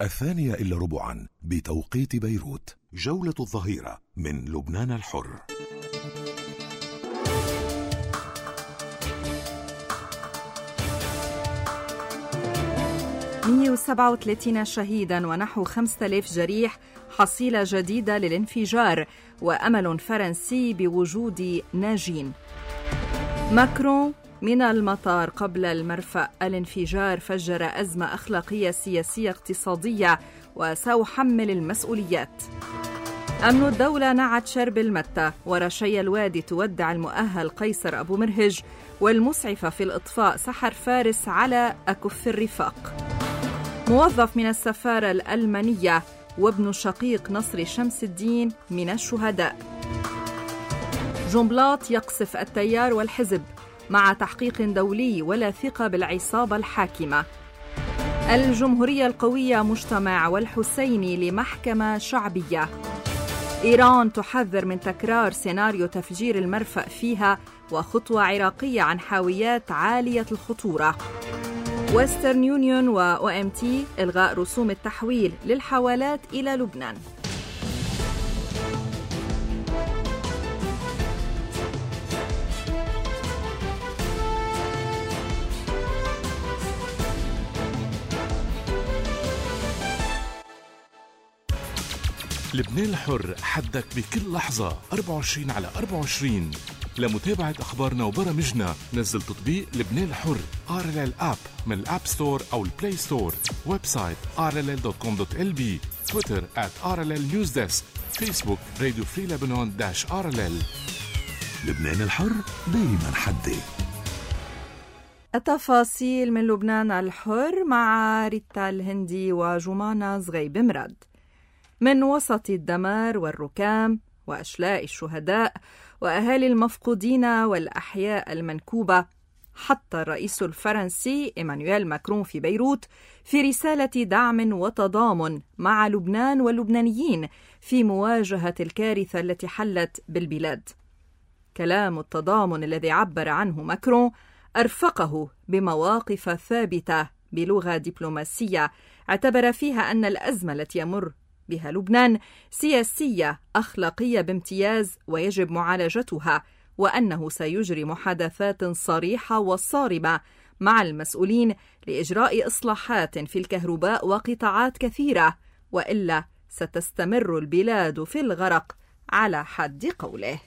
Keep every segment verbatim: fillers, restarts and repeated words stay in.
الثانية إلا ربعا بتوقيت بيروت. جولة الظهيرة من لبنان الحر. مئة وسبعة وثلاثين شهيدا ونحو خمسة آلاف جريح، حصيلة جديدة للانفجار وأمل فرنسي بوجود ناجين. ماكرون من المطار قبل المرفأ. الانفجار فجر أزمة أخلاقية سياسية اقتصادية وسأحمل المسؤوليات. أمن الدولة نعت شرب المتة. ورشي الوادي تودع المؤهل قيصر أبو مرهج، والمسعفة في الإطفاء سحر فارس على أكف الرفاق. موظف من السفارة الألمانية وابن شقيق نصر شمس الدين من الشهداء. جنبلاط يقصف التيار والحزب مع تحقيق دولي ولا ثقة بالعصابة الحاكمة. الجمهورية القوية مجتمع والحسيني لمحكمة شعبية. إيران تحذر من تكرار سيناريو تفجير المرفأ فيها، وخطوة عراقية عن حاويات عالية الخطورة. ويسترن يونيون و أو إم تي إلغاء رسوم التحويل للحوالات إلى لبنان. لبنان الحر، حدك بكل لحظة أربعة وعشرين على أربعة وعشرين. لمتابعة أخبارنا وبرامجنا نزل تطبيق لبنان الحر آر إل إل آب من الآب ستور أو البلاي ستور. ويب سايت آر إل إل دوت كوم دوت إل بي. تويتر آت آر إل إل نيوز ديسك. فيسبوك راديو فري لبنان داش آر إل إل. لبنان الحر دايما حدي. التفاصيل من لبنان الحر مع ريتا الهندي وجمانة زغيب مراد. من وسط الدمار والركام وأشلاء الشهداء وأهالي المفقودين والأحياء المنكوبة، حط الرئيس الفرنسي إيمانويل ماكرون في بيروت في رسالة دعم وتضامن مع لبنان واللبنانيين في مواجهة الكارثة التي حلت بالبلاد. كلام التضامن الذي عبر عنه ماكرون أرفقه بمواقف ثابتة بلغة دبلوماسية اعتبر فيها أن الأزمة التي يمر بها لبنان سياسية أخلاقية بامتياز ويجب معالجتها، وأنه سيجري محادثات صريحة وصارمة مع المسؤولين لإجراء إصلاحات في الكهرباء وقطاعات كثيرة، وإلا ستستمر البلاد في الغرق على حد قوله.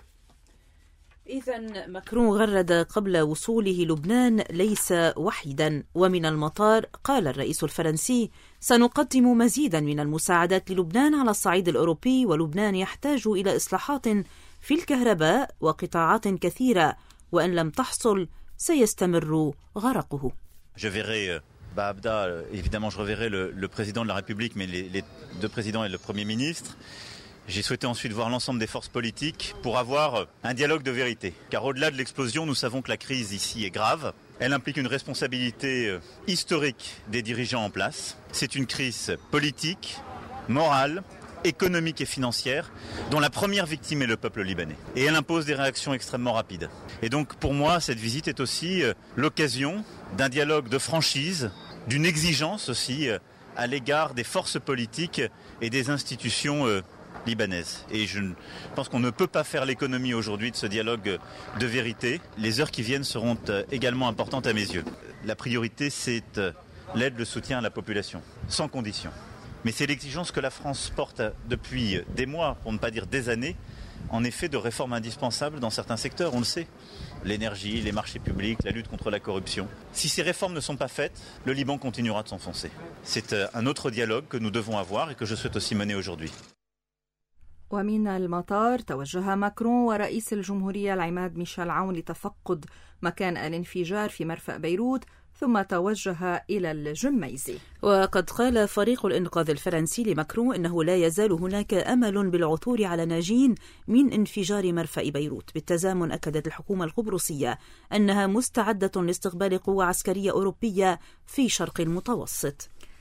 إذن ماكرون غرد قبل وصوله لبنان ليس وحيدا. ومن المطار قال الرئيس الفرنسي: سنقدم مزيدا من المساعدات للبنان على الصعيد الأوروبي، ولبنان يحتاج إلى إصلاحات في الكهرباء وقطاعات كثيرة، وإن لم تحصل سيستمر غرقه. Je verrai bah Abda, évidemment je reverrai le, le président de la République, mais les, les deux présidents et le Premier ministre. J'ai souhaité ensuite voir l'ensemble des forces politiques pour avoir un dialogue de vérité. Car au-delà de l'explosion, nous savons que la crise ici est grave. Elle implique une responsabilité historique des dirigeants en place. C'est une crise politique, morale, économique et financière, dont la première victime est le peuple libanais. Et elle impose des réactions extrêmement rapides. Et donc pour moi, cette visite est aussi l'occasion d'un dialogue de franchise, d'une exigence aussi à l'égard des forces politiques et des institutions libanaise. Et je pense qu'on ne peut pas faire l'économie aujourd'hui de ce dialogue de vérité. Les heures qui viennent seront également importantes à mes yeux. La priorité, c'est l'aide, le soutien à la population, sans condition. Mais c'est l'exigence que la France porte depuis des mois, pour ne pas dire des années, en effet de réformes indispensables dans certains secteurs, on le sait. L'énergie, les marchés publics, la lutte contre la corruption. Si ces réformes ne sont pas faites, le Liban continuera de s'enfoncer. C'est un autre dialogue que nous devons avoir et que je souhaite aussi mener aujourd'hui. ومن المطار توجه ماكرون ورئيس الجمهورية العماد ميشيل عون لتفقد مكان الانفجار في مرفأ بيروت، ثم توجه إلى الجميزي. وقد قال فريق الإنقاذ الفرنسي لماكرون إنه لا يزال هناك أمل بالعثور على ناجين من انفجار مرفأ بيروت. بالتزامن أكدت الحكومة القبرصية أنها مستعدة لاستقبال قوة عسكرية أوروبية في شرق المتوسط.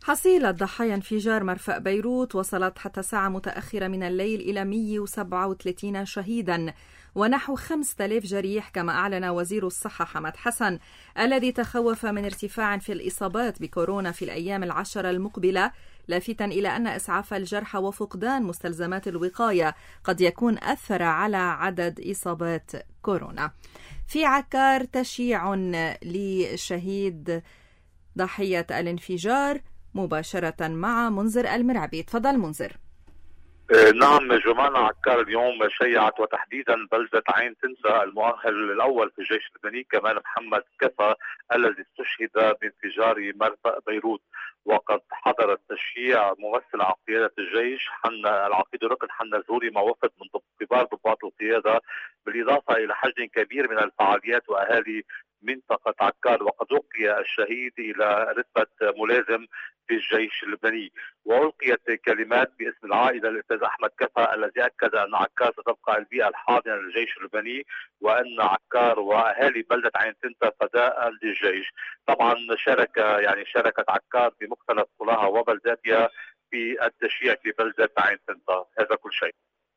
حصيلة ضحايا انفجار مرفأ بيروت وصلت حتى ساعة متأخرة من الليل إلى مئة وسبعة وثلاثين شهيدا ونحو خمسة آلاف جريح، كما أعلن وزير الصحة حمد حسن الذي تخوف من ارتفاع في الإصابات بكورونا في الأيام العشرة المقبلة، لافتا إلى أن إسعاف الجرحى وفقدان مستلزمات الوقاية قد يكون أثر على عدد إصابات كورونا. في عكار تشييع لشهيد ضحية الانفجار مباشرة مع منذر المرعبي. تفضل منذر. نعم جمانة، عكار اليوم شيعت وتحديدا بلدة عين تنسى المؤهل الأول في الجيش اللبناني كمال محمد كفا الذي استشهد بانفجار مرفأ بيروت، وقد حضر التشييع ممثل عن قيادة الجيش حن العقيد ركن حنا الزوري مع وفد من كبار ضباط القيادة، بالإضافة إلى حشد كبير من الفعاليات وأهالي منطقة عكار، وقد ألقي الشهيد إلى رتبة ملازم في الجيش اللبناني. وألقيت كلمات باسم العائلة للأستاذ أحمد كفا الذي أكد أن عكار ستبقى البيئة الحاضنة للجيش اللبناني، وأن عكار وأهالي بلدة عين تنتا فداء للجيش. طبعا شارك يعني شاركت عكار بمختلف قراها وبلداتها في التشييع في بلدة عين تنتا. هذا كل شيء.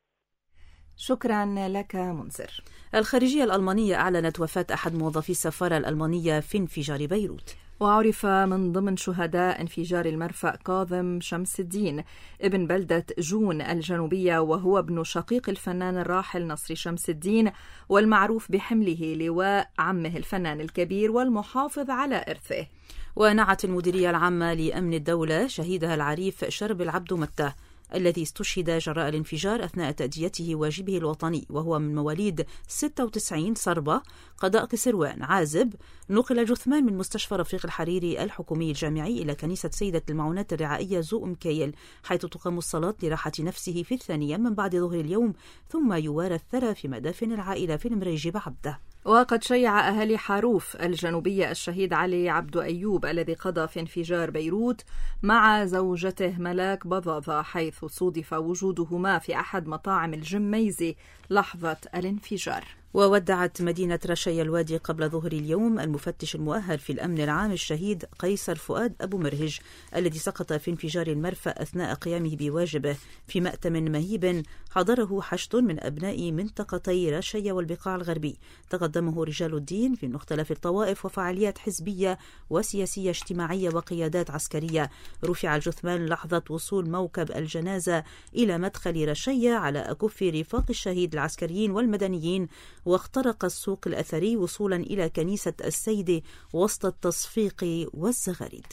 شكرا لك منذر. الخارجية الألمانية أعلنت وفاة أحد موظفي السفارة الألمانية في انفجار بيروت. وعرف من ضمن شهداء انفجار المرفأ كاظم شمس الدين ابن بلدة جون الجنوبية، وهو ابن شقيق الفنان الراحل نصري شمس الدين، والمعروف بحمله لواء عمه الفنان الكبير والمحافظ على إرثه. ونعت المديرية العامة لأمن الدولة شهيدها العريف شرب العبد متة الذي استشهد جراء الانفجار أثناء تأديته واجبه الوطني، وهو من مواليد ستة وتسعين صربة قضاء قسروان عازب. نقل جثمان من مستشفى رفيق الحريري الحكومي الجامعي إلى كنيسة سيدة المعونات الرعائية زو أم كيل، حيث تقام الصلاة لراحة نفسه في الثانية من بعد ظهر اليوم، ثم يوارى الثرى في مدافن العائلة في المريج بعبده. وقد شيع أهالي حاروف الجنوبية الشهيد علي عبد أيوب الذي قضى في انفجار بيروت مع زوجته ملاك بضاضة، حيث صودف وجودهما في أحد مطاعم الجميزي لحظة الانفجار. وودعت مدينة رشيا الوادي قبل ظهر اليوم المفتش المؤهل في الأمن العام الشهيد قيصر فؤاد أبو مرهج الذي سقط في انفجار المرفأ أثناء قيامه بواجبه في مأتم مهيب حضره حشد من أبناء منطقتي رشيا والبقاع الغربي، تقدمه رجال الدين في مختلف الطوائف وفعاليات حزبية وسياسية اجتماعية وقيادات عسكرية. رفع الجثمان لحظة وصول موكب الجنازة إلى مدخل رشيا على أكف رفاق الشهيد العسكريين والمدنيين، واخترق السوق الأثري وصولا إلى كنيسة السيدة وسط التصفيق والزغاريد.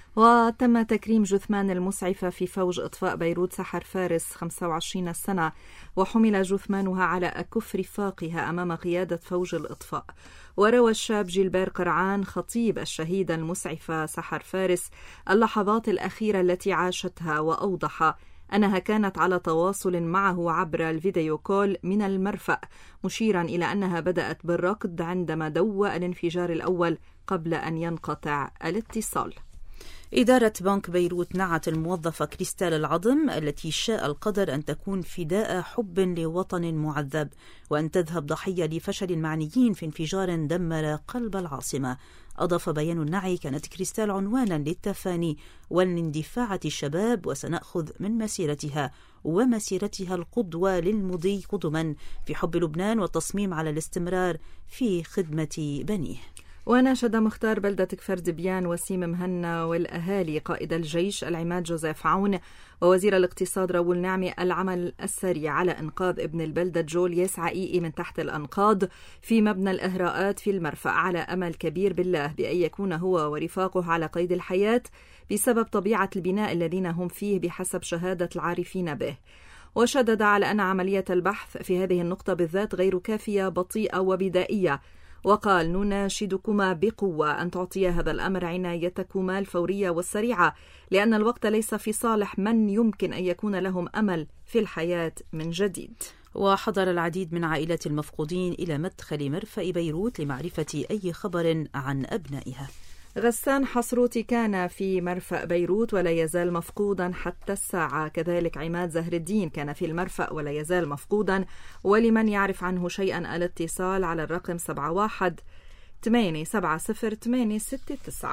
وتم تكريم جثمان المسعفة في فوج إطفاء بيروت سحر فارس خمسة وعشرين سنة، وحمل جثمانها على أكف رفاقها أمام قيادة فوج الإطفاء. وروى الشاب جيلبير قرعان خطيب الشهيدة المسعفة سحر فارس اللحظات الأخيرة التي عاشتها، وأوضح أنها كانت على تواصل معه عبر الفيديو كول من المرفأ، مشيرا إلى أنها بدأت بالركض عندما دوى الانفجار الأول قبل أن ينقطع الاتصال. إدارة بنك بيروت نعت الموظفة كريستال العظم التي شاء القدر أن تكون فداء حب لوطن معذب، وأن تذهب ضحية لفشل المعنيين في انفجار دمر قلب العاصمة. أضاف بيان النعي: كانت كريستال عنوانا للتفاني والاندفاع الشباب، وسنأخذ من مسيرتها ومسيرتها القدوة للمضي قدما في حب لبنان والتصميم على الاستمرار في خدمة بنيه. وناشد مختار بلدة كفر دبيان وسيم مهنا والأهالي قائد الجيش العماد جوزيف عون ووزير الاقتصاد راول نعمي العمل السريع على إنقاذ ابن البلدة جول يسعى إيئي من تحت الأنقاض في مبنى الإهراءات في المرفأ، على أمل كبير بالله بأن يكون هو ورفاقه على قيد الحياة بسبب طبيعة البناء الذين هم فيه بحسب شهادة العارفين به. وشدد على أن عملية البحث في هذه النقطة بالذات غير كافية، بطيئة وبدائية، وقال: نناشدكما بقوة أن تعطيا هذا الأمر عنايتكما الفورية والسريعة، لأن الوقت ليس في صالح من يمكن أن يكون لهم أمل في الحياة من جديد. وحضر العديد من عائلات المفقودين إلى مدخل مرفأ بيروت لمعرفة أي خبر عن أبنائها. غسان حصروتي كان في مرفأ بيروت ولا يزال مفقودا حتى الساعة، كذلك عماد زهر الدين كان في المرفأ ولا يزال مفقودا، ولمن يعرف عنه شيئا الاتصال على الرقم سبعة واحد ثمانية سبعة صفر ثمانية ستة تسعة.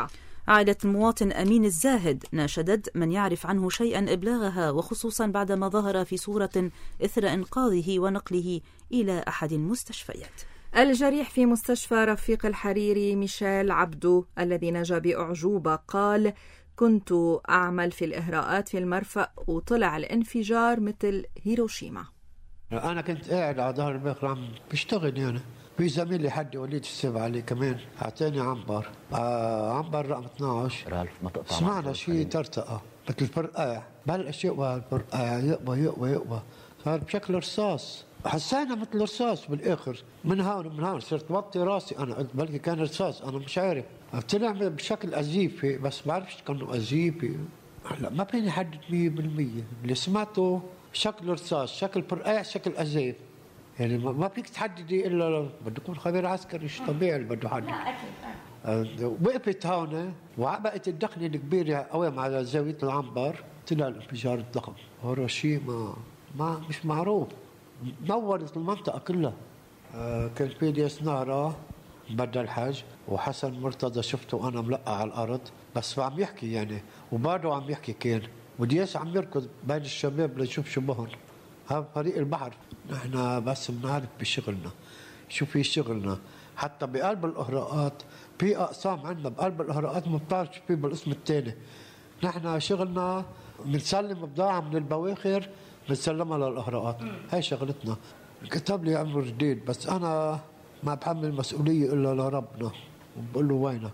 عائلة المواطن أمين الزاهد ناشدت من يعرف عنه شيئا إبلاغها، وخصوصا بعدما ظهر في صورة إثر إنقاذه ونقله إلى أحد المستشفيات. الجريح في مستشفى رفيق الحريري ميشيل عبدو الذي نجا بأعجوبة قال: كنت أعمل في الإهراءات في المرفأ وطلع الانفجار مثل هيروشيما. أنا كنت قاعد على ظهر الباخر عم بشتغل، يعني في زميلي حدي وليد السيف علي كمان أعطاني عنبر آه عنبر رقم اثنعش. سمعنا شيء ترتقى مثل الفرقاع، بلش يقوى الفرقاع يقوى يقوى يقوى صار بشكل رصاص، حسينا مثل رصاص بالآخر. من هون من هون صرت وطي راسي، أنا قلت بلكي كان رصاص، أنا مش عارف. طلع بشكل أزيفي بس بعرفش كانوا أزيفي. هلا ما فيني أحدد مية بالمية، اللي سمعته شكل رصاص، شكل فرقاع، شكل أزيف، يعني ما فيك تحددي إلا بده يكون خبير عسكري. مش طبيعي اللي بده يحدد. وقفت هون وعبقت الدخنة الكبيرة قوي على زاوية العنبر، طلع الانفجار الضخم. هيروشيما ما مش معروف، نورت المنطقة كلها. آه كان في دياس نارا بدل الحج، وحسن مرتضى شفته أنا ملقى على الأرض بس عم يحكي يعني، وبعده عم يحكي كان، ودياس عم يركض بين الشباب ليشوف شو بهن. هذا فريق البحر، نحن بس بنعرف بشغلنا شو في شغلنا. حتى بقلب الإهراءات في أقسام عندنا، بقلب الإهراءات ما بتعرف شو في بالقسم الثاني. نحن شغلنا بنسلم بضاعة من البواخر بنسلمها للإهراءات، هاي شغلتنا. كتب لي أمر جديد بس أنا ما بحمل مسؤولية إلا لربنا، وبقول له وينك.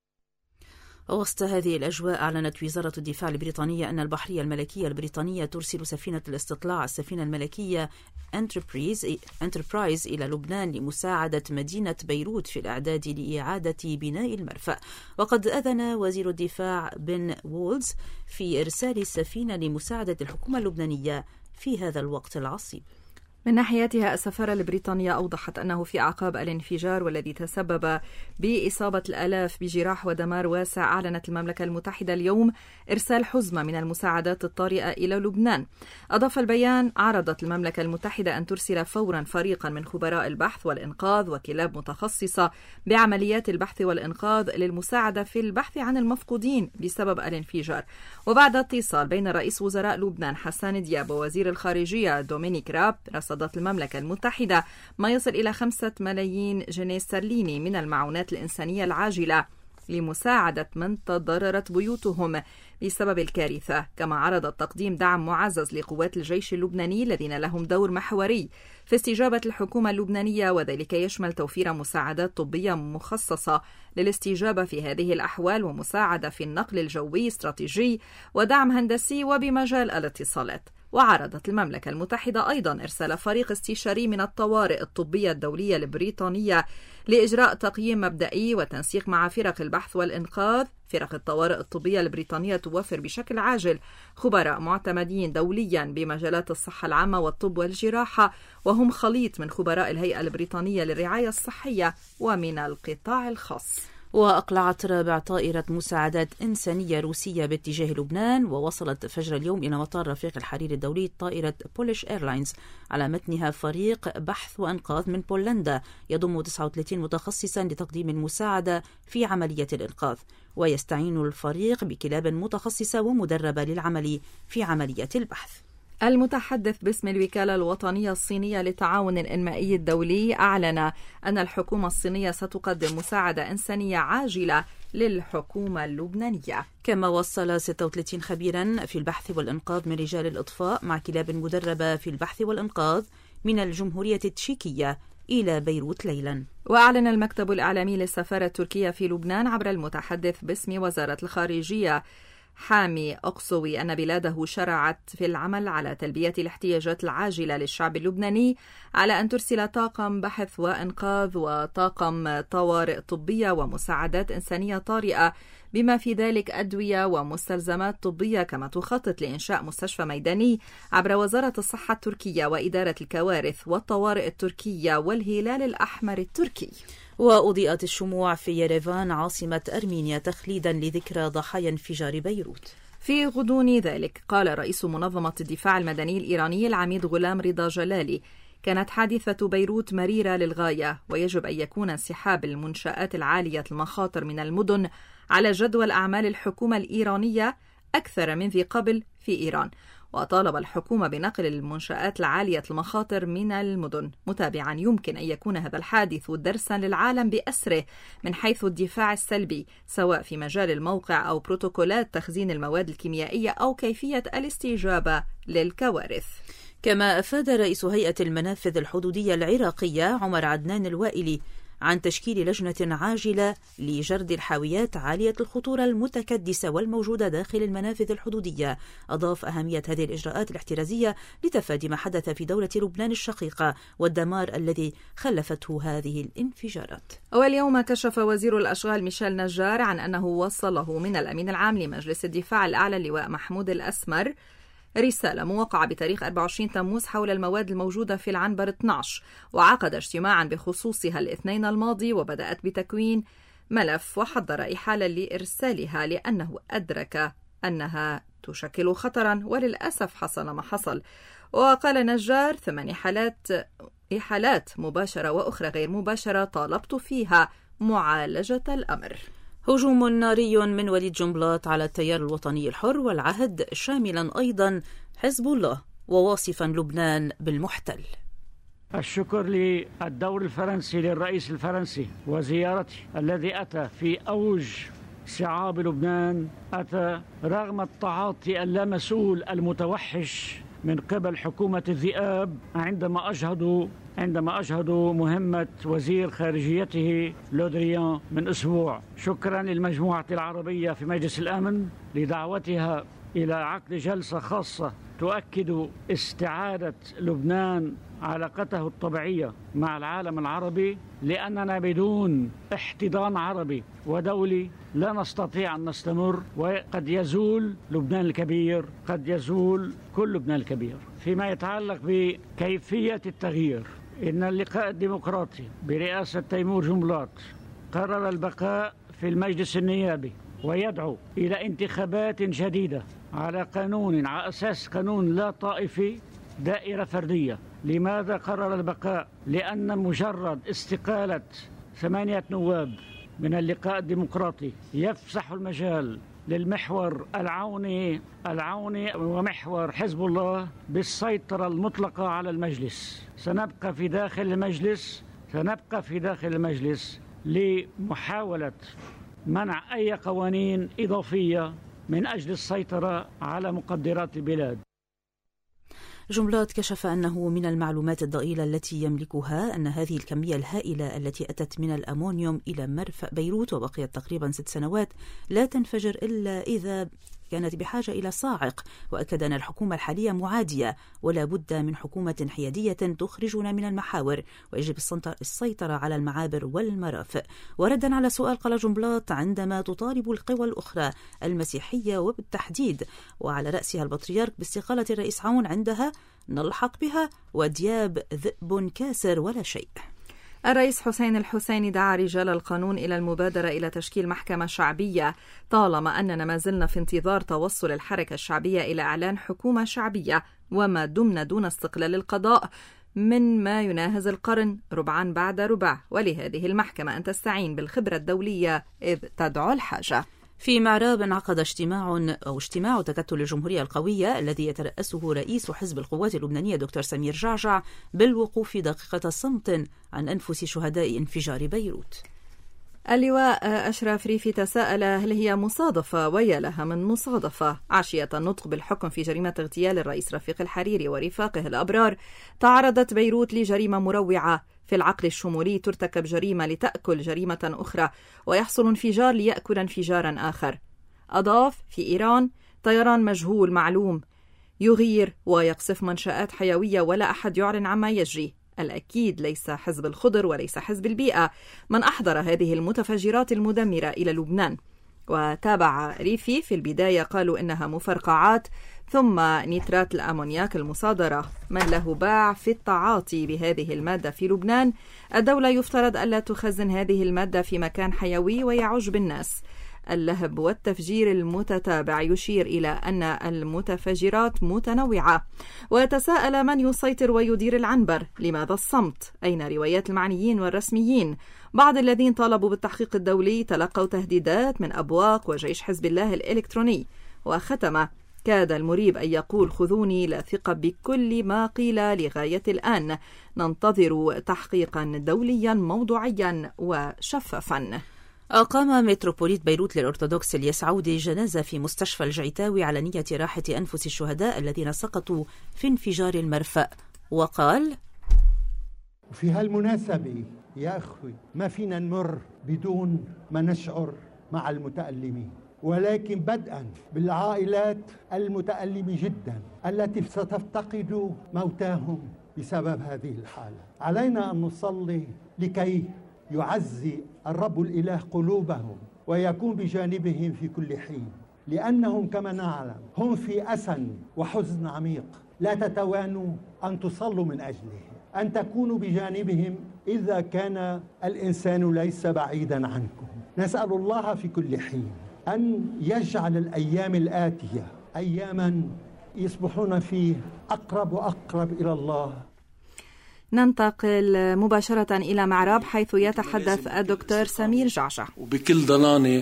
وسط هذه الأجواء أعلنت وزارة الدفاع البريطانية أن البحرية الملكية البريطانية ترسل سفينة الاستطلاع السفينة الملكية انتربرايز إلى لبنان لمساعدة مدينة بيروت في الإعداد لإعادة بناء المرفأ. وقد أذن وزير الدفاع بن وولز في إرسال السفينة لمساعدة الحكومة اللبنانية في هذا الوقت العصيب. من ناحيتها السفارة البريطانية أوضحت أنه في أعقاب الانفجار والذي تسبب بإصابة الآلاف بجراح ودمار واسع، أعلنت المملكة المتحدة اليوم إرسال حزمة من المساعدات الطارئة إلى لبنان. أضاف البيان: عرضت المملكة المتحدة أن ترسل فورا فريقا من خبراء البحث والإنقاذ وكلاب متخصصة بعمليات البحث والإنقاذ للمساعدة في البحث عن المفقودين بسبب الانفجار. وبعد اتصال بين رئيس وزراء لبنان حسان دياب ووزير الخارجية دومينيك راب، رصدت المملكة المتحدة ما يصل إلى خمسة ملايين جنيه استرليني من المعونات الإنسانية العاجلة لمساعدة من تضررت بيوتهم بسبب الكارثة. كما عرضت تقديم دعم معزز لقوات الجيش اللبناني الذين لهم دور محوري في استجابة الحكومة اللبنانية، وذلك يشمل توفير مساعدات طبية مخصصة للاستجابة في هذه الأحوال، ومساعدة في النقل الجوي استراتيجي، ودعم هندسي وبمجال الاتصالات. وعرضت المملكة المتحدة أيضا إرسال فريق استشاري من الطوارئ الطبية الدولية البريطانية لإجراء تقييم مبدئي وتنسيق مع فرق البحث والإنقاذ. فرق الطوارئ الطبية البريطانية توفر بشكل عاجل خبراء معتمدين دوليا بمجالات الصحة العامة والطب والجراحة، وهم خليط من خبراء الهيئة البريطانية للرعاية الصحية ومن القطاع الخاص. وأقلعت رابع طائرة مساعدات إنسانية روسية باتجاه لبنان، ووصلت فجر اليوم إلى مطار رفيق الحريري الدولي طائرة بوليش إيرلاينز على متنها فريق بحث وإنقاذ من بولندا يضم تسعة وثلاثين متخصصا لتقديم المساعدة في عملية الإنقاذ. ويستعين الفريق بكلاب متخصصة ومدربة للعمل في عملية البحث. المتحدث باسم الوكالة الوطنية الصينية للتعاون الإنمائي الدولي أعلن أن الحكومة الصينية ستقدم مساعدة إنسانية عاجلة للحكومة اللبنانية. كما وصل ستة وثلاثين خبيرا في البحث والإنقاذ من رجال الإطفاء مع كلاب مدربة في البحث والإنقاذ من الجمهورية التشيكية إلى بيروت ليلا. وأعلن المكتب الإعلامي للسفارة التركية في لبنان عبر المتحدث باسم وزارة الخارجية حامي أقصوي أن بلاده شرعت في العمل على تلبية الاحتياجات العاجلة للشعب اللبناني، على أن ترسل طاقم بحث وإنقاذ وطاقم طوارئ طبية ومساعدات إنسانية طارئة، بما في ذلك أدوية ومستلزمات طبية. كما تخطط لإنشاء مستشفى ميداني عبر وزارة الصحة التركية وإدارة الكوارث والطوارئ التركية والهلال الأحمر التركي. وأضيئت الشموع في يريفان عاصمة أرمينيا تخليدا لذكرى ضحايا انفجار بيروت. في غضون ذلك قال رئيس منظمة الدفاع المدني الإيراني العميد غلام رضا جلالي: كانت حادثة بيروت مريرة للغاية، ويجب أن يكون انسحاب المنشآت العالية المخاطر من المدن على جدول أعمال الحكومة الإيرانية أكثر من ذي قبل في إيران. وطالب الحكومة بنقل المنشآت العالية المخاطر من المدن، متابعا يمكن أن يكون هذا الحادث درسا للعالم بأسره من حيث الدفاع السلبي، سواء في مجال الموقع أو بروتوكولات تخزين المواد الكيميائية أو كيفية الاستجابة للكوارث. كما أفاد رئيس هيئة المنافذ الحدودية العراقية عمر عدنان الوائلي عن تشكيل لجنة عاجلة لجرد الحاويات عالية الخطورة المتكدسة والموجودة داخل المنافذ الحدودية. أضاف أهمية هذه الإجراءات الاحترازية لتفادي ما حدث في دولة لبنان الشقيقة والدمار الذي خلفته هذه الانفجارات. واليوم كشف وزير الأشغال ميشيل نجار عن أنه وصله من الأمين العام لمجلس الدفاع الأعلى اللواء محمود الأسمر رسالة موقعة بتاريخ أربعة وعشرين تموز حول المواد الموجودة في العنبر اثني عشر، وعقد اجتماعا بخصوصها الاثنين الماضي وبدأت بتكوين ملف وحضر إحالة لإرسالها لأنه أدرك أنها تشكل خطرا، وللأسف حصل ما حصل. وقال نجار ثمان حالات إحالات مباشرة وأخرى غير مباشرة طالبت فيها معالجة الأمر. هجوم ناري من وليد جنبلاط على التيار الوطني الحر والعهد، شاملا أيضا حزب الله، وواصفا لبنان بالمحتل. الشكر للدور الفرنسي للرئيس الفرنسي وزيارته الذي أتى في أوج صعاب لبنان، أتى رغم التعاطي اللامسؤول المتوحش من قبل حكومة الذئاب عندما أجهضوا عندما أجهضوا مهمة وزير خارجيته لودريان من أسبوع. شكرا للمجموعة العربية في مجلس الأمن لدعوتها إلى عقد جلسة خاصة تؤكد استعادة لبنان علاقته الطبيعية مع العالم العربي، لأننا بدون احتضان عربي ودولي لا نستطيع أن نستمر، وقد يزول لبنان الكبير، قد يزول كل لبنان الكبير. فيما يتعلق بكيفية التغيير، إن اللقاء الديمقراطي برئاسة تيمور جنبلاط قرر البقاء في المجلس النيابي ويدعو إلى انتخابات جديدة على قانون، على أساس قانون لا طائفي، دائرة فردية. لماذا قرر البقاء؟ لأن مجرد استقالة ثمانية نواب من اللقاء الديمقراطي يفسح المجال للمحور العوني العوني ومحور حزب الله بالسيطرة المطلقة على المجلس. سنبقى في داخل المجلس سنبقى في داخل المجلس لمحاولة منع أي قوانين إضافية من أجل السيطرة على مقدرات البلاد. جنبلاط كشف أنه من المعلومات الضئيلة التي يملكها أن هذه الكمية الهائلة التي أتت من الأمونيوم إلى مرفأ بيروت وبقيت تقريبا ست سنوات لا تنفجر إلا إذا كانت بحاجة إلى صاعق. وأكد أن الحكومة الحالية معادية ولا بد من حكومة حيادية تخرجنا من المحاور، ويجب السيطرة على المعابر والمرافق. وردا على سؤال قال جنبلاط عندما تطالب القوى الأخرى المسيحية وبالتحديد وعلى رأسها البطريرك باستقالة الرئيس عون، عندها نلحق بها ودياب ذئب كاسر ولا شيء. الرئيس حسين الحسيني دعا رجال القانون إلى المبادرة إلى تشكيل محكمة شعبية، طالما أننا ما زلنا في انتظار توصل الحركة الشعبية إلى إعلان حكومة شعبية، وما دمنا دون استقلال القضاء من ما يناهز القرن ربعا بعد ربع، ولهذه المحكمة أن تستعين بالخبرة الدولية إذ تدعو الحاجة. في معراب انعقد اجتماع أو اجتماع تكتل الجمهورية القوية الذي يترأسه رئيس حزب القوات اللبنانية دكتور سمير جعجع بالوقوف دقيقة صمت عن أنفس شهداء انفجار بيروت. اللواء أشرف ريفي تساءل هل هي مصادفة، ويا لها من مصادفة. عشية النطق بالحكم في جريمة اغتيال الرئيس رفيق الحريري ورفاقه الأبرار تعرضت بيروت لجريمة مروعة. في العقل الشمولي ترتكب جريمة لتأكل جريمة أخرى، ويحصل انفجار ليأكل انفجارا آخر. أضاف في إيران طيران مجهول معلوم يغير ويقصف منشآت حيوية ولا أحد يعلن عما يجري. الأكيد ليس حزب الخضر وليس حزب البيئة من أحضر هذه المتفجرات المدمرة إلى لبنان. وتابع ريفي في البداية قالوا إنها مفرقعات ثم نيترات الأمونياك المصادرة. من له باع في التعاطي بهذه المادة في لبنان؟ الدولة يفترض ألا تخزن هذه المادة في مكان حيوي ويعج بالناس. اللهب والتفجير المتتابع يشير إلى أن المتفجرات متنوعة. وتساءل من يسيطر ويدير العنبر: لماذا الصمت؟ أين روايات المعنيين والرسميين؟ بعض الذين طالبوا بالتحقيق الدولي تلقوا تهديدات من أبواق وجيش حزب الله الإلكتروني. وختم: كاد المريب أن يقول خذوني لا ثقة بكل ما قيل لغاية الآن، ننتظر تحقيقا دوليا موضوعيا وشفافا. أقام متروبوليت بيروت للأرثوذكس الياس عودي جنازة في مستشفى الجعيتاوي على نية راحة أنفس الشهداء الذين سقطوا في انفجار المرفأ، وقال: في هالمناسبة يا أخوي ما فينا نمر بدون ما نشعر مع المتألمين، ولكن بدءا بالعائلات المتألمة جدا التي ستفتقد موتاهم بسبب هذه الحالة. علينا أن نصلي لكي يعزي الرب الإله قلوبهم ويكون بجانبهم في كل حين، لأنهم كما نعلم هم في أسى وحزن عميق. لا تتوانوا أن تصلوا من أجله، أن تكونوا بجانبهم إذا كان الإنسان ليس بعيدا عنكم. نسأل الله في كل حين أن يجعل الأيام الآتية أياما يصبحون فيه أقرب وأقرب إلى الله. ننتقل مباشرة إلى معراب حيث يتحدث الدكتور سمير جعجع. وبكل ضنانة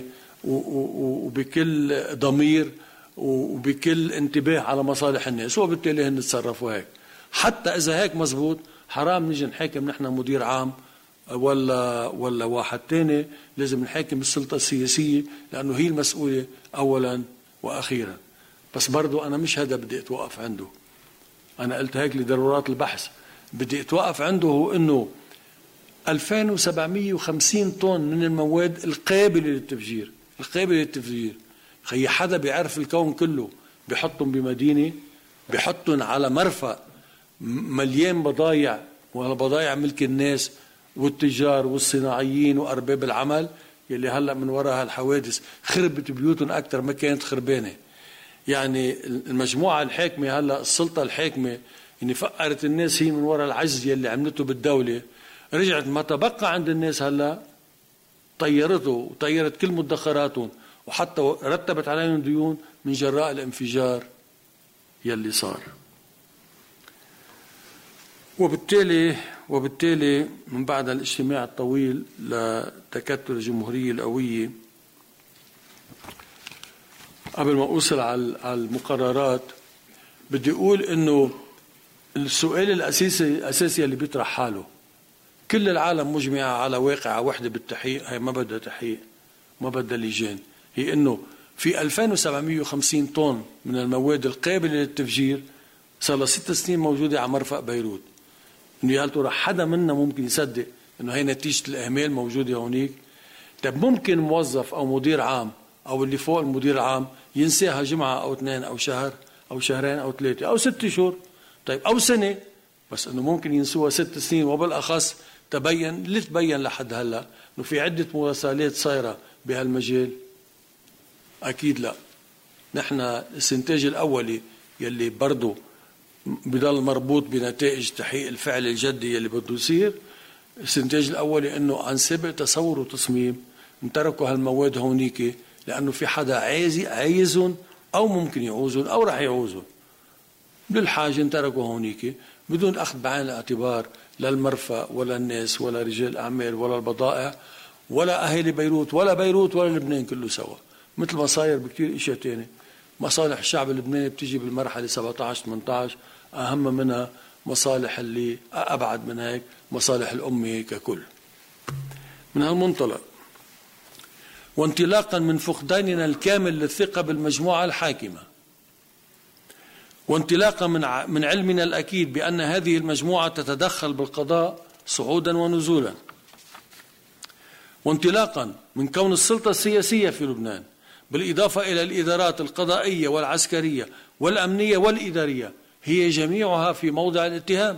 وبكل ضمير وبكل انتباه على مصالح الناس، وبالتالي هن تصرفوا هيك. حتى إذا هيك مزبوط حرام نيجي نحاكم نحن مدير عام ولا ولا واحد تاني، لازم نحاكم السلطة السياسية لأنه هي المسؤولة أولا وأخيرا. بس برضو أنا مش هذا بدي أتوقف عنده، أنا قلت هيك لضرورات البحث. بدي أتوقف عنده هو أنه ألفين وسبعمية وخمسين طن من المواد القابلة للتفجير، القابلة للتفجير. خي حدا بيعرف الكون كله بيحطهم بمدينة، بيحطهم على مرفأ مليان بضايع، ولا بضايع ملك الناس والتجار والصناعيين وأرباب العمل يلي هلأ من وراء هالحوادث خربت بيوتهم أكتر ما كانت خربانة. يعني المجموعة الحاكمة هلأ السلطة الحاكمة يعني فقرت الناس هي من وراء العجز يلي عملته بالدولة، رجعت ما تبقى عند الناس هلأ طيرته وطيرت كل مدخراتهم، وحتى رتبت عليهم ديون من جراء الانفجار يلي صار. وبالتالي وبالتالي من بعد الاجتماع الطويل لتكتل الجمهورية القوية، قبل ما أوصل على المقررات بدي أقول إنه السؤال الأساسي الأساسي اللي بيطرح حاله، كل العالم مجمعة على واقعة واحدة بالتحقيق، هي ما بدها تحقيق ما بدها لجان، هي إنه في ألفين وسبعمية وخمسين طن من المواد القابلة للتفجير صار لها ست سنين موجودة على مرفأ بيروت. إنه يا ترى حدا منا ممكن يصدق إنه هي نتيجة الإهمال موجودة هونيك؟ طيب ممكن موظف أو مدير عام أو اللي فوق المدير العام ينساها جمعة أو اثنين أو شهر أو شهرين أو ثلاثة أو ست شهور، طيب أو سنة، بس إنه ممكن ينسوها ست سنين. وبالأخص تبين اللي تبين لحد هلا إنه في عدة مراسلات صايرة بهالمجال. أكيد لا. نحن الاستنتاج الأولي يلي برضه بضل مربوط بنتائج تحقيق الفعل الجدي يلي بده يصير، الاستنتاج الأولي إنه عن سبق تصور وتصميم انتركوا هالمواد هونيك لأنه في حدا عايز عايزهم أو ممكن يعوزهم أو رح يعوزهم للحاجة، انتركوا هونيك بدون أخذ بعين الاعتبار للمرفأ ولا الناس ولا رجال الأعمال ولا البضائع ولا أهالي بيروت ولا بيروت ولا لبنان كله سوا. مثل ما صاير بكتير اشياء تاني. مصالح الشعب اللبناني بتيجي بالمرحلة سبعة عشر ثمانية عشر، أهم منها مصالح اللي أبعد من هيك مصالح الأمة ككل. من هالمنطلق وانطلاقا من فقداننا الكامل للثقة بالمجموعة الحاكمة، وانطلاقا من من علمنا الأكيد بأن هذه المجموعة تتدخل بالقضاء صعودا ونزولا، وانطلاقا من كون السلطة السياسية في لبنان بالإضافة إلى الإدارات القضائية والعسكرية والأمنية والإدارية هي جميعها في موضع الاتهام،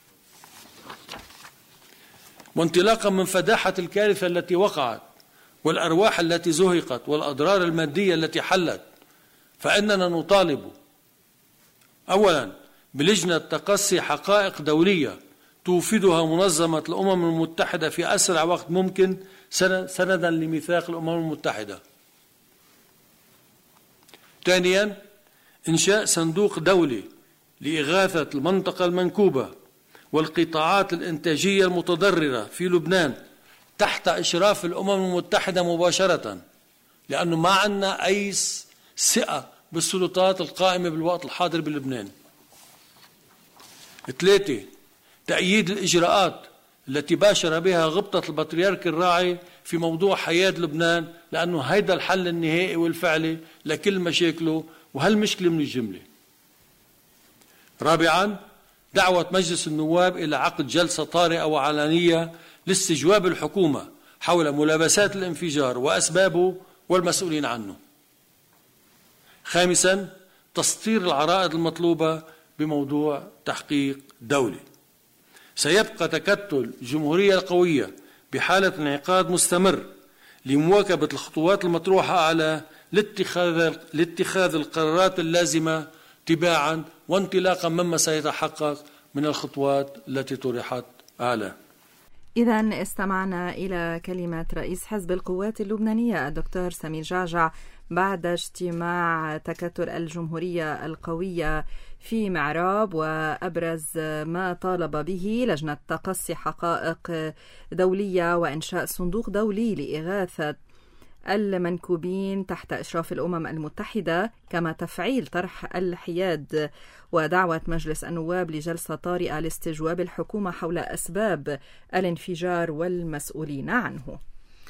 وانطلاقا من فداحة الكارثة التي وقعت والأرواح التي زهقت والأضرار المادية التي حلت، فإننا نطالب أولا بلجنة تقصي حقائق دولية توفدها منظمة الأمم المتحدة في أسرع وقت ممكن سندا لميثاق الأمم المتحدة. ثانيا، إنشاء صندوق دولي لإغاثة المنطقة المنكوبة والقطاعات الإنتاجية المتضررة في لبنان تحت إشراف الأمم المتحدة مباشرة، لأنه ما عندنا أي ثقة بالسلطات القائمة بالوقت الحاضر بلبنان. ثلاثة، تأييد الإجراءات التي باشر بها غبطة البطريرك الراعي في موضوع حياة لبنان، لأنه هيدا الحل النهائي والفعلي لكل مشاكله، وهالمشكلة من الجملة. رابعا، دعوة مجلس النواب إلى عقد جلسة طارئة وعلنية لاستجواب الحكومة حول ملابسات الانفجار وأسبابه والمسؤولين عنه. خامسا، تسطير العرائض المطلوبة بموضوع تحقيق دولي. سيبقى تكتل الجمهورية القوية بحالة انعقاد مستمر لمواكبة الخطوات المطروحة على لاتخاذ لاتخاذ القرارات اللازمة تباعا وانطلاقا مما سيتحقق من الخطوات التي طرحت أعلى. إذا استمعنا إلى كلمة رئيس حزب القوات اللبنانية الدكتور سمير جعجع بعد اجتماع تكتل الجمهورية القوية في معراب، وأبرز ما طالب به لجنة تقصي حقائق دولية وإنشاء صندوق دولي لإغاثة المنكوبين تحت إشراف الأمم المتحدة، كما تفعيل طرح الحياد ودعوة مجلس النواب لجلسة طارئة لاستجواب الحكومة حول أسباب الانفجار والمسؤولين عنه.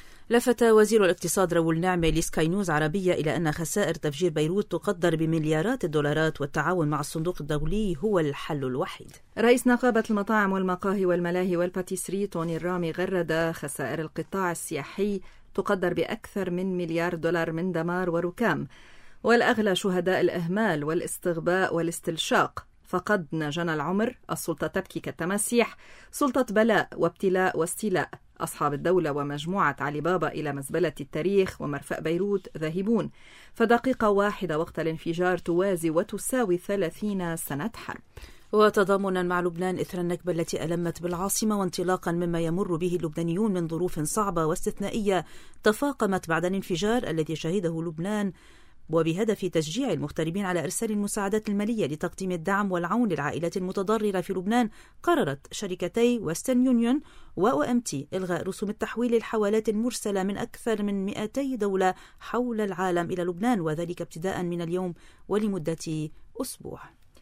لفت وزير الاقتصاد راؤول نعمة لسكاي نيوز عربية إلى أن خسائر تفجير بيروت تقدر بمليارات الدولارات، والتعاون مع الصندوق الدولي هو الحل الوحيد. رئيس نقابة المطاعم والمقاهي والملاهي والباتيسري توني الرامي غرد خسائر القطاع السياحي تقدر بأكثر من مليار دولار من دمار وركام، والأغلى شهداء الإهمال والاستغباء والاستلشاق. فقدنا جنى العمر، السلطة تبكي كالتماسيح، سلطة بلاء وابتلاء واستيلاء. أصحاب الدولة ومجموعة علي بابا إلى مزبلة التاريخ ومرفأ بيروت ذاهبون، فدقيقة واحدة وقت الانفجار توازي وتساوي ثلاثين سنة حرب. وتضامنا مع لبنان إثر النكبة التي ألمت بالعاصمة، وانطلاقا مما يمر به اللبنانيون من ظروف صعبة واستثنائية تفاقمت بعد الانفجار الذي شهده لبنان، وبهدف تشجيع المغتربين على إرسال المساعدات المالية لتقديم الدعم والعون للعائلات المتضررة في لبنان، قررت شركتي ويسترن يونيون و أم تي إلغاء رسوم التحويل للحوالات المرسلة من أكثر من مئتي دولة حول العالم إلى لبنان، وذلك ابتداء من اليوم ولمدة أسبوع.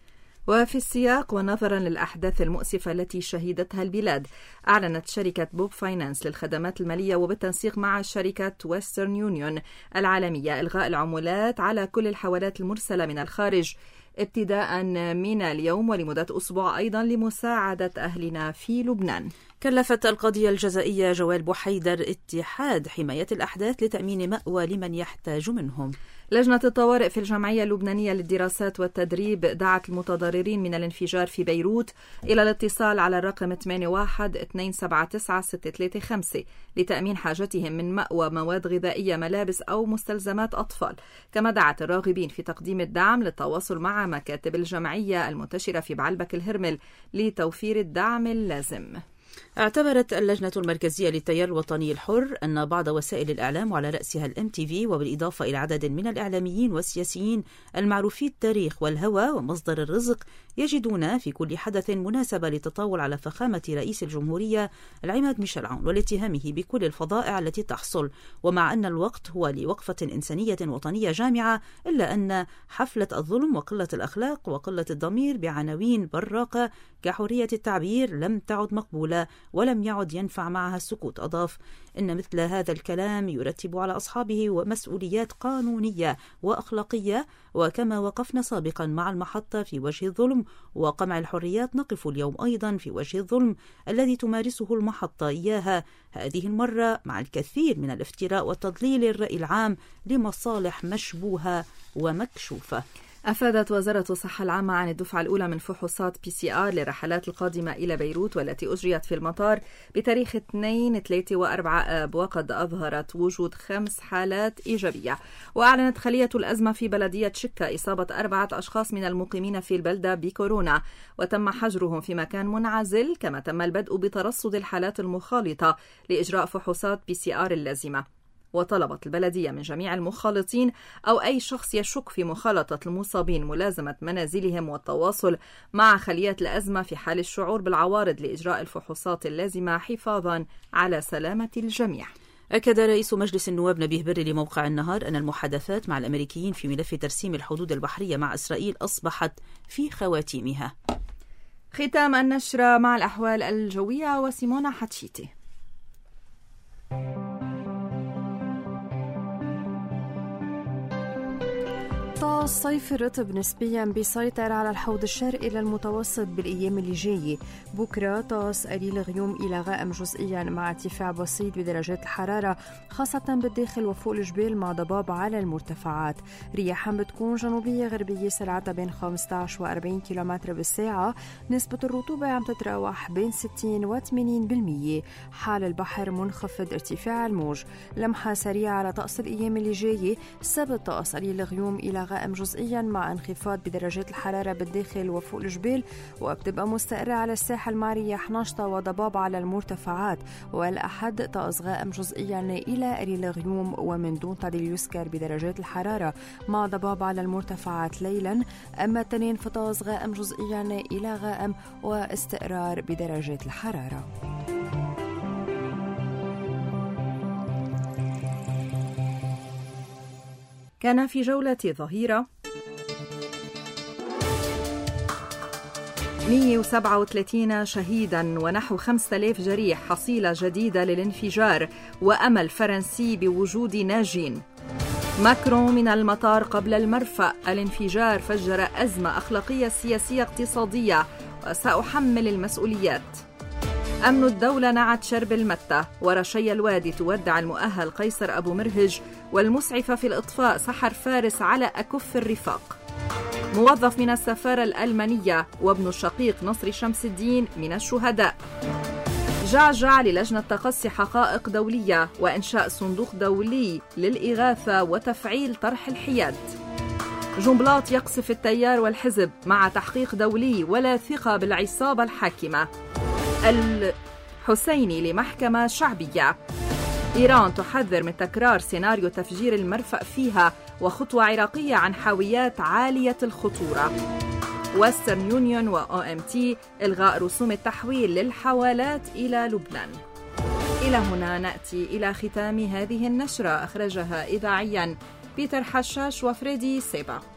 وفي السياق ونظرا للأحداث المؤسفة التي شهدتها البلاد، أعلنت شركة بوب فاينانس للخدمات المالية وبالتنسيق مع شركة ويسترن يونيون العالمية إلغاء العمولات على كل الحوالات المرسلة من الخارج ابتداء من اليوم ولمدة أسبوع، أيضا لمساعدة أهلنا في لبنان. كلفت القضية الجزائية جوال بوحيدر اتحاد حماية الأحداث لتأمين مأوى لمن يحتاج منهم. لجنة الطوارئ في الجمعية اللبنانية للدراسات والتدريب دعت المتضررين من الانفجار في بيروت إلى الاتصال على الرقم ثمانية واحد اثنين سبعة تسعة ستة ثلاثة خمسة لتأمين حاجتهم من مأوى، مواد غذائية، ملابس أو مستلزمات أطفال. كما دعت الراغبين في تقديم الدعم للتواصل مع مكاتب الجمعية المنتشرة في بعلبك الهرمل لتوفير الدعم اللازم. اعتبرت اللجنة المركزية للتيار الوطني الحر أن بعض وسائل الإعلام وعلى رأسها الام تي في، وبالإضافة إلى عدد من الإعلاميين والسياسيين المعروفي التاريخ والهوى ومصدر الرزق، يجدون في كل حدث مناسبة للتطاول على فخامة رئيس الجمهورية العماد ميشيل عون ولاتهامه بكل الفظائع التي تحصل. ومع أن الوقت هو لوقفة إنسانية وطنية جامعة، إلا أن حفلة الظلم وقلة الأخلاق وقلة الضمير بعناوين براقة كحرية التعبير لم تعد مقبولة ولم يعد ينفع معها السكوت. أضاف إن مثل هذا الكلام يرتب على أصحابه ومسؤوليات قانونية وأخلاقية، وكما وقفنا سابقا مع المحطة في وجه الظلم وقمع الحريات، نقف اليوم أيضا في وجه الظلم الذي تمارسه المحطة إياها، هذه المرة مع الكثير من الافتراء وتضليل الرأي العام لمصالح مشبوهة ومكشوفة. أفادت وزارة الصحة العامة عن الدفعة الأولى من فحوصات بي سي آر للرحلات القادمة إلى بيروت، والتي أجريت في المطار بتاريخ اثنين ثلاثة وأربعة آب، وقد أظهرت وجود خمس حالات إيجابية. وأعلنت خلية الأزمة في بلدية شكا إصابة أربعة أشخاص من المقيمين في البلدة بكورونا، وتم حجرهم في مكان منعزل، كما تم البدء بترصد الحالات المخالطة لإجراء فحوصات بي سي آر اللازمة. وطلبت البلدية من جميع المخالطين أو أي شخص يشك في مخالطة المصابين ملازمة منازلهم والتواصل مع خليات الأزمة في حال الشعور بالعوارض لإجراء الفحوصات اللازمة حفاظا على سلامة الجميع. أكد رئيس مجلس النواب نبيه بري لموقع النهار أن المحادثات مع الأمريكيين في ملف ترسيم الحدود البحرية مع إسرائيل أصبحت في خواتيمها. ختام النشرة مع الأحوال الجوية وسيمونا حتشيتي. طقس صيف رطب نسبيا بيسيطر على الحوض الشرقي للمتوسط بالأيام اللي جاية. بكرة طقس قليل غيوم إلى غائم جزئيا مع ارتفاع بسيط بدرجات الحرارة خاصة بالداخل وفوق الجبال مع ضباب على المرتفعات. رياح بتكون جنوبية غربية سرعتها بين خمسة عشر وأربعين كيلومتر بالساعة. نسبة الرطوبة عم تتراوح بين ستين وثمانين بالمية. حال البحر منخفض ارتفاع الموج. لمحة سريعة على طقس الأيام اللي جاية. السبت طقس قليل غيوم إلى غائم جزئيا مع انخفاض بدرجات الحرارة بالداخل وفوق الجبال وبتبقى مستقرة على الساحل مع رياح نشطة وضباب على المرتفعات. والأحد طقس غائم جزئيا إلى قليل غيوم ومن دون تضليل يسكر بدرجات الحرارة مع ضباب على المرتفعات ليلا. أما التنين فطقس غائم جزئيا إلى غائم واستقرار بدرجات الحرارة. كان في جولة ظهيرة مئة وسبعة وثلاثين شهيدا ونحو خمسة آلاف جريح حصيلة جديدة للانفجار وأمل فرنسي بوجود ناجين. ماكرون من المطار قبل المرفأ. الانفجار فجر أزمة أخلاقية سياسية اقتصادية وسأحمل المسؤوليات. أمن الدولة نعت شرب المتة. ورشي الوادي تودع المؤهل قيصر أبو مرهج والمسعفة في الإطفاء سحر فارس على أكف الرفاق. موظف من السفارة الألمانية وابن الشقيق نصر شمس الدين من الشهداء. جعجع للجنة تقصي حقائق دولية وإنشاء صندوق دولي للإغاثة وتفعيل طرح الحياد. جنبلاط يقصف التيار والحزب مع تحقيق دولي ولا ثقة بالعصابة الحاكمة. الحسيني لمحكمة شعبية. إيران تحذر من تكرار سيناريو تفجير المرفأ فيها وخطوة عراقية عن حاويات عالية الخطورة. وسترن يونيون و أو إم تي إلغاء رسوم التحويل للحوالات إلى لبنان. إلى هنا نأتي إلى ختام هذه النشرة. أخرجها إذاعيا بيتر حشاش وفريدي سيبا.